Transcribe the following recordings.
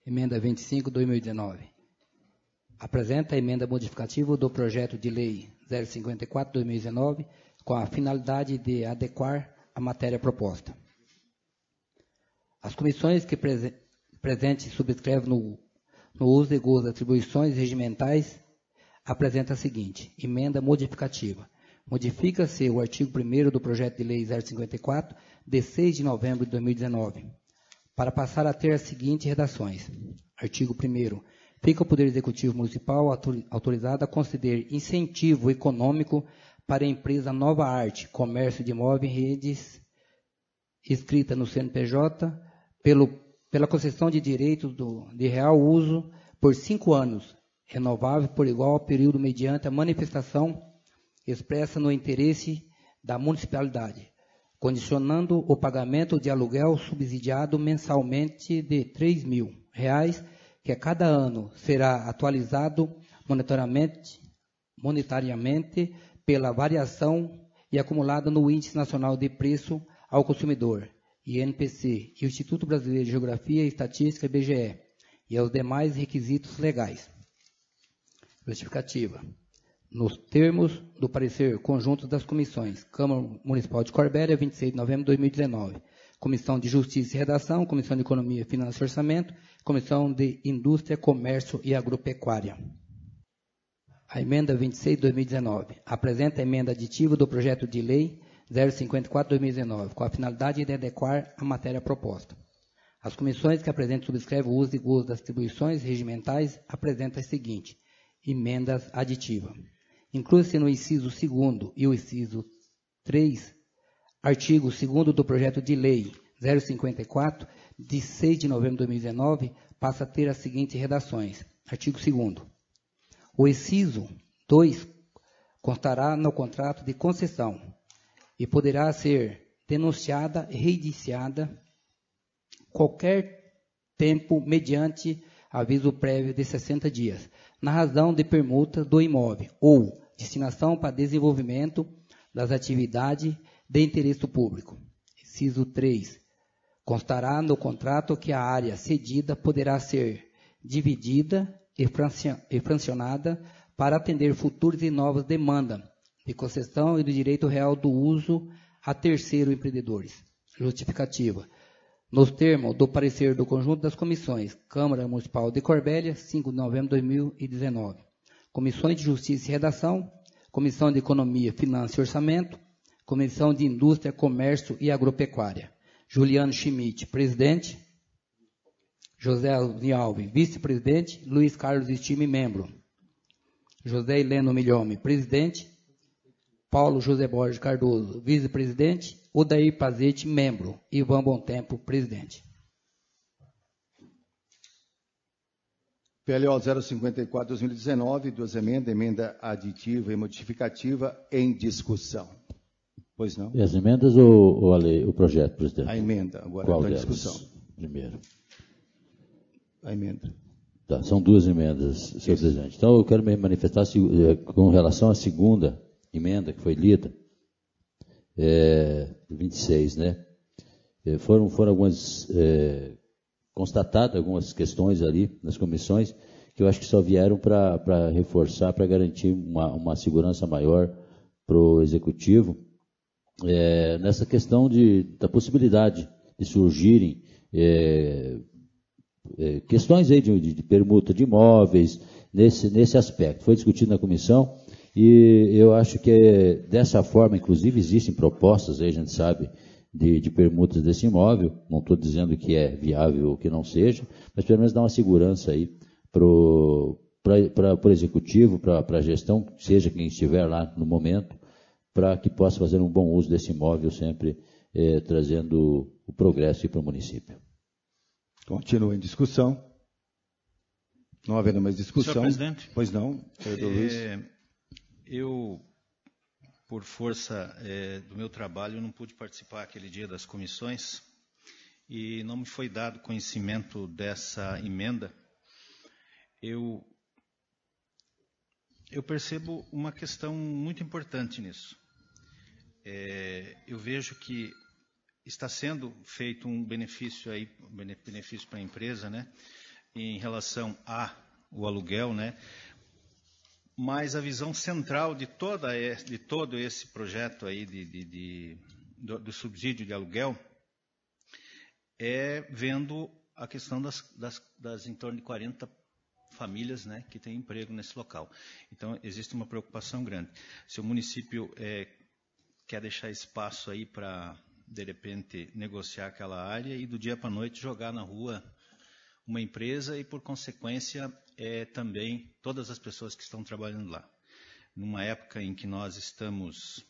Emenda 25/2019. Apresenta a emenda modificativa do projeto de lei 054/2019 com a finalidade de adequar a matéria proposta. As comissões que presente subscrevem no uso e gozo das atribuições regimentais apresenta a seguinte emenda modificativa. Modifica-se o artigo 1º do projeto de lei 054, de 6 de novembro de 2019, para passar a ter as seguintes redações. Artigo 1º. Fica o Poder Executivo Municipal autorizado a conceder incentivo econômico para a empresa Nova Arte, comércio de imóveis em redes, inscrita no CNPJ, pela concessão de direitos de real uso por 5 anos, renovável por igual período mediante a manifestação expressa no interesse da municipalidade, condicionando o pagamento de aluguel subsidiado mensalmente de R$ 3.000, que a cada ano será atualizado monetariamente pela variação e acumulado no Índice Nacional de Preço ao Consumidor, INPC, e o Instituto Brasileiro de Geografia e Estatística, IBGE, e aos demais requisitos legais. Justificativa. Nos termos do parecer conjunto das comissões Câmara Municipal de Corbélia, 26 de novembro de 2019, Comissão de Justiça e Redação, Comissão de Economia, Finanças e Orçamento, Comissão de Indústria, Comércio e Agropecuária. A emenda 26 de 2019 apresenta a emenda aditiva do projeto de lei 054/2019, com a finalidade de adequar a matéria proposta. As comissões que apresentam subscrevem o uso e gozo das atribuições regimentais apresentam a seguinte emendas aditiva. Inclui-se no inciso 2º e o inciso 3, artigo 2º do projeto de lei 054, de 6 de novembro de 2019, passa a ter as seguintes redações. Artigo 2º. O inciso 2 constará no contrato de concessão e poderá ser denunciada e reindiciada qualquer tempo mediante aviso prévio de 60 dias, na razão de permuta do imóvel ou destinação para desenvolvimento das atividades de interesse público. Inciso 3. Constará no contrato que a área cedida poderá ser dividida e fracionada para atender futuras e novas demandas de concessão e do direito real do uso a terceiro empreendedores. Justificativa. Nos termos do parecer do conjunto das comissões Câmara Municipal de Corbélia, 5 de novembro de 2019. Comissões de Justiça e Redação, Comissão de Economia, Finanças e Orçamento, Comissão de Indústria, Comércio e Agropecuária. Juliano Schmidt, presidente. José Alves, vice-presidente. Luiz Carlos Estime, membro. José Heleno Milhome, presidente. Paulo José Borges Cardoso, vice-presidente. Odair Pazete, membro. Ivan Bontempo, presidente. PLO 054/2019, duas emendas, emenda aditiva e modificativa em discussão. Pois não? E as emendas ou a lei, o projeto, presidente? A emenda, agora está em discussão. Primeiro. A emenda. Tá, são duas emendas, senhor presidente. Então, eu quero me manifestar com relação à segunda emenda que foi lida, 26, né? Foram algumas... constatadas algumas questões ali nas comissões que eu acho que só vieram para reforçar, para garantir uma segurança maior para o Executivo, nessa questão da possibilidade de surgirem questões aí de permuta de imóveis, nesse aspecto. Foi discutido na comissão e eu acho que dessa forma, inclusive, existem propostas, aí a gente sabe, de permutas desse imóvel. Não estou dizendo que é viável ou que não seja, mas pelo menos dá uma segurança aí para o Executivo, para a gestão, seja quem estiver lá no momento, para que possa fazer um bom uso desse imóvel, sempre trazendo o progresso para o município. Continua em discussão. Não havendo mais discussão. Senhor presidente. Pois não, vereador Luiz. Eu, por força do meu trabalho, não pude participar aquele dia das comissões e não me foi dado conhecimento dessa emenda. Eu percebo uma questão muito importante nisso. Eu vejo que está sendo feito um benefício para a empresa, né? em relação ao aluguel, né? Mas a visão central de todo esse projeto aí do subsídio de aluguel é vendo a questão das em torno de 40 famílias, né, que têm emprego nesse local. Então, existe uma preocupação grande. Se o município quer deixar espaço aí para, de repente, negociar aquela área e do dia para a noite jogar na rua uma empresa e, por consequência, também todas as pessoas que estão trabalhando lá. Numa época em que nós estamos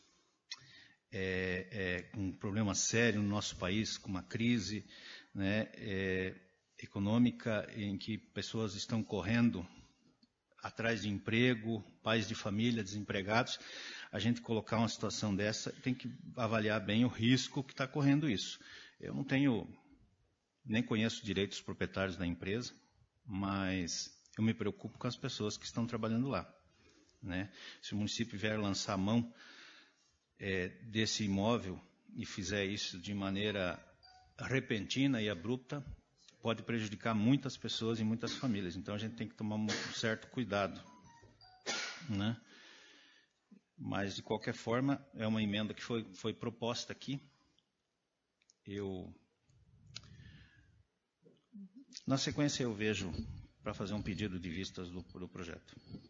com um problema sério no nosso país, com uma crise, né, econômica, em que pessoas estão correndo atrás de emprego, pais de família, desempregados, a gente colocar uma situação dessa, tem que avaliar bem o risco que está correndo isso. Eu não tenho, nem conheço direito os proprietários da empresa, mas eu me preocupo com as pessoas que estão trabalhando lá, né? Se o município vier lançar a mão desse imóvel e fizer isso de maneira repentina e abrupta, pode prejudicar muitas pessoas e muitas famílias. Então, a gente tem que tomar um certo cuidado, né? Mas, de qualquer forma, é uma emenda que foi proposta aqui. Na sequência, eu vejo para fazer um pedido de vistas do projeto.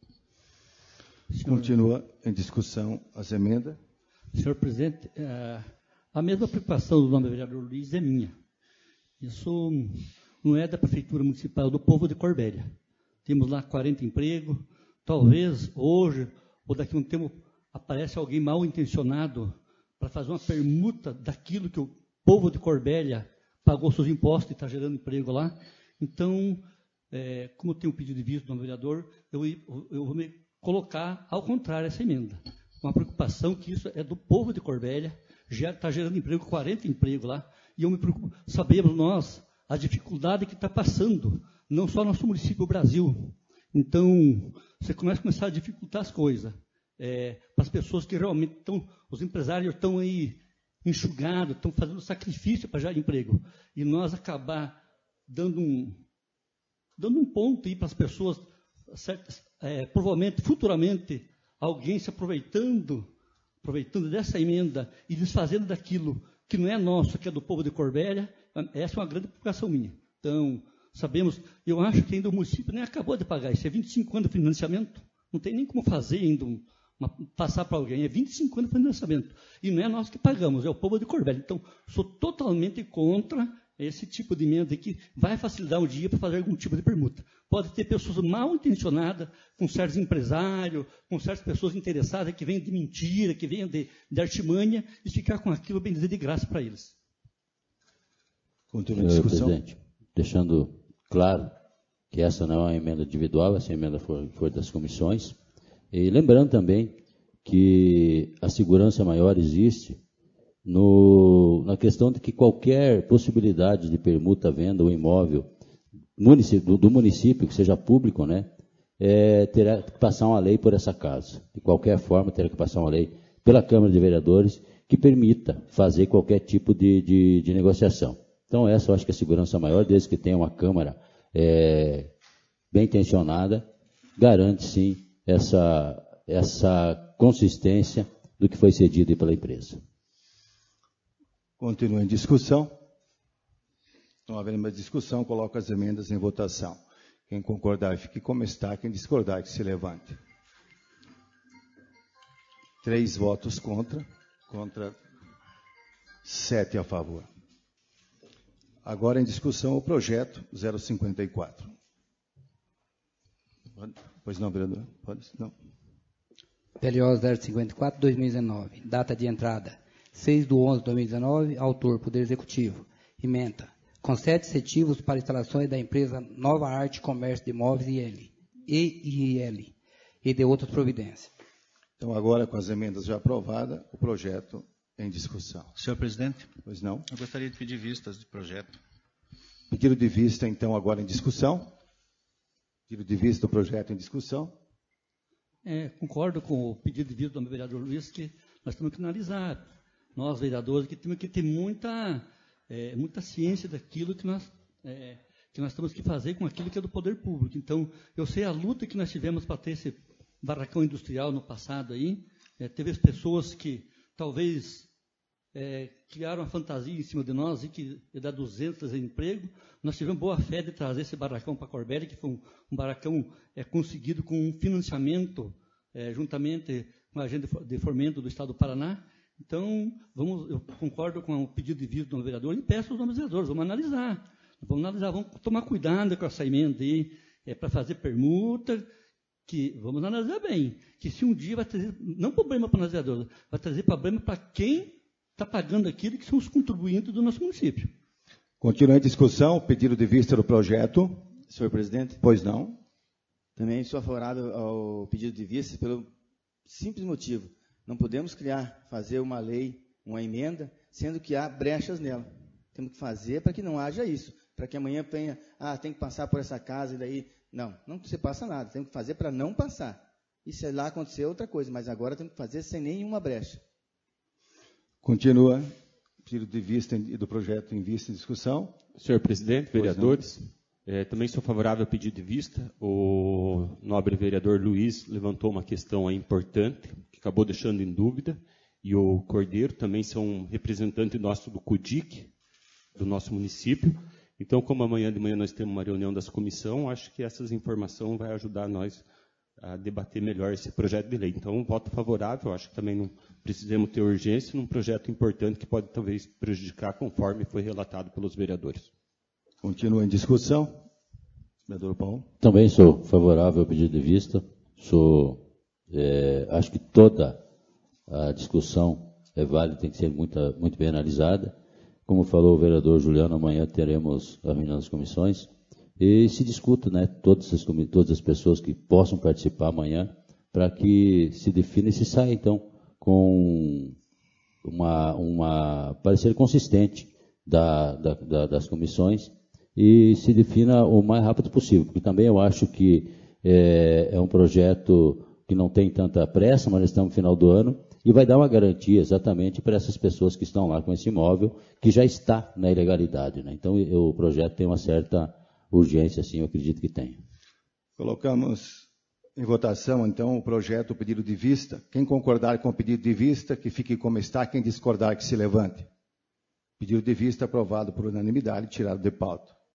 Continua em discussão as emendas. Senhor presidente, a mesma preocupação do nome do vereador Luiz é minha. Isso não é da Prefeitura Municipal, do povo de Corbélia. Temos lá 40 empregos, talvez hoje ou daqui a um tempo aparece alguém mal intencionado para fazer uma permuta daquilo que o povo de Corbélia pagou seus impostos e está gerando emprego lá. Então, como eu tenho um pedido de vista do nome do vereador, eu vou me colocar ao contrário essa emenda. Uma preocupação que isso é do povo de Corbélia, já está gerando emprego, 40 empregos lá, e eu me preocupo, sabemos nós a dificuldade que está passando, não só nosso município, o Brasil. Então, você começa a dificultar as coisas. Para as pessoas que realmente estão, os empresários estão aí enxugados, estão fazendo sacrifício para gerar emprego. E nós acabar dando um ponto aí para as pessoas, provavelmente, futuramente, alguém se aproveitando dessa emenda e desfazendo daquilo que não é nosso, que é do povo de Corbélia, essa é uma grande preocupação minha. Então, sabemos, eu acho que ainda o município nem acabou de pagar isso, é 25 anos de financiamento, não tem nem como fazer ainda, passar para alguém, é 25 anos de financiamento, e não é nós que pagamos, é o povo de Corbélia. Então, sou totalmente contra esse tipo de emenda que vai facilitar o dia para fazer algum tipo de permuta. Pode ter pessoas mal intencionadas, com certos empresários, com certas pessoas interessadas, que vêm de mentira, que vêm de artimanha, e ficar com aquilo, bem dizer, de graça para eles. Continua a discussão. Presidente, deixando claro que essa não é uma emenda individual, essa emenda foi das comissões. E lembrando também que a segurança maior existe na questão de que qualquer possibilidade de permuta, venda ou imóvel do município, que seja público, né, terá que passar uma lei por essa casa. De qualquer forma, terá que passar uma lei pela Câmara de Vereadores que permita fazer qualquer tipo de negociação. Então, essa eu acho que é a segurança maior, desde que tenha uma Câmara bem intencionada, garante, sim, essa consistência do que foi cedido pela empresa. Continua em discussão. Não havendo mais discussão, coloco as emendas em votação. Quem concordar, fique como está. Quem discordar, que se levante. 3 votos contra 7 a favor. Agora em discussão o projeto 054. Pois não, vereador? Pode? Não. PLO 054, 2019. Data de entrada 6/11/2019. Autor, Poder Executivo. Ementa. Concede incentivos para instalações da empresa Nova Arte Comércio de Imóveis EIL e de outras providências. Então, agora, com as emendas já aprovadas, o projeto em discussão. Senhor presidente, Pois não? eu gostaria de pedir vistas do projeto. Pedido de vista, então, agora em discussão. Pedido de vista do projeto em discussão. Concordo com o pedido de vista do vereador Luiz, que nós temos que analisar, nós, vereadores, que temos que ter muita ciência daquilo que que nós temos que fazer com aquilo que é do poder público. Então, eu sei a luta que nós tivemos para ter esse barracão industrial no passado aí. Teve as pessoas que talvez criaram uma fantasia em cima de nós e que ia dar 200 emprego. Nós tivemos boa fé de trazer esse barracão para Corbélia, que foi um barracão conseguido com um financiamento juntamente com a agenda de fomento do Estado do Paraná. Então, eu concordo com o pedido de vista do vereador e peço aos vereadores, vamos analisar, vamos tomar cuidado com essa emenda aí, para fazer permuta, que vamos analisar bem, que se um dia vai trazer, não problema para os vereadores, vai trazer problema para quem está pagando aquilo, que são os contribuintes do nosso município. Continua em discussão, pedido de vista do projeto. Senhor presidente? Pois não. Também sou favorável ao pedido de vista pelo simples motivo. Não podemos fazer uma lei, uma emenda, sendo que há brechas nela. Temos que fazer para que não haja isso. Para que amanhã tenha, tem que passar por essa casa e daí... Não se passa nada. Temos que fazer para não passar. E se lá acontecer outra coisa, mas agora temos que fazer sem nenhuma brecha. Continua. Pedido de vista do projeto em vista em discussão. Senhor presidente, vereadores, também sou favorável ao pedido de vista. O nobre vereador Luiz levantou uma questão aí importante, que acabou deixando em dúvida, e o Cordeiro também são representantes nosso do CUDIC, do nosso município. Então, como amanhã de manhã nós temos uma reunião das comissões, acho que essas informações vão ajudar nós a debater melhor esse projeto de lei. Então, voto favorável, acho que também não precisamos ter urgência num projeto importante que pode talvez prejudicar, conforme foi relatado pelos vereadores. Continua em discussão. Vereador Paulo. Também sou favorável ao pedido de vista. Acho que toda a discussão é válida, tem que ser muito bem analisada. Como falou o vereador Juliano, amanhã teremos a reunião das comissões e se discuta, todas as pessoas que possam participar amanhã, para que se defina e se saia, então, com uma parecer consistente das comissões e se defina o mais rápido possível, porque também eu acho que é um projeto que não tem tanta pressa, mas estamos no final do ano, e vai dar uma garantia exatamente para essas pessoas que estão lá com esse imóvel, que já está na ilegalidade. Então, o projeto tem uma certa urgência, sim, eu acredito que tem. Colocamos em votação, então, o projeto, o pedido de vista. Quem concordar com o pedido de vista, que fique como está. Quem discordar, que se levante. Pedido de vista aprovado por unanimidade, tirado de pauta.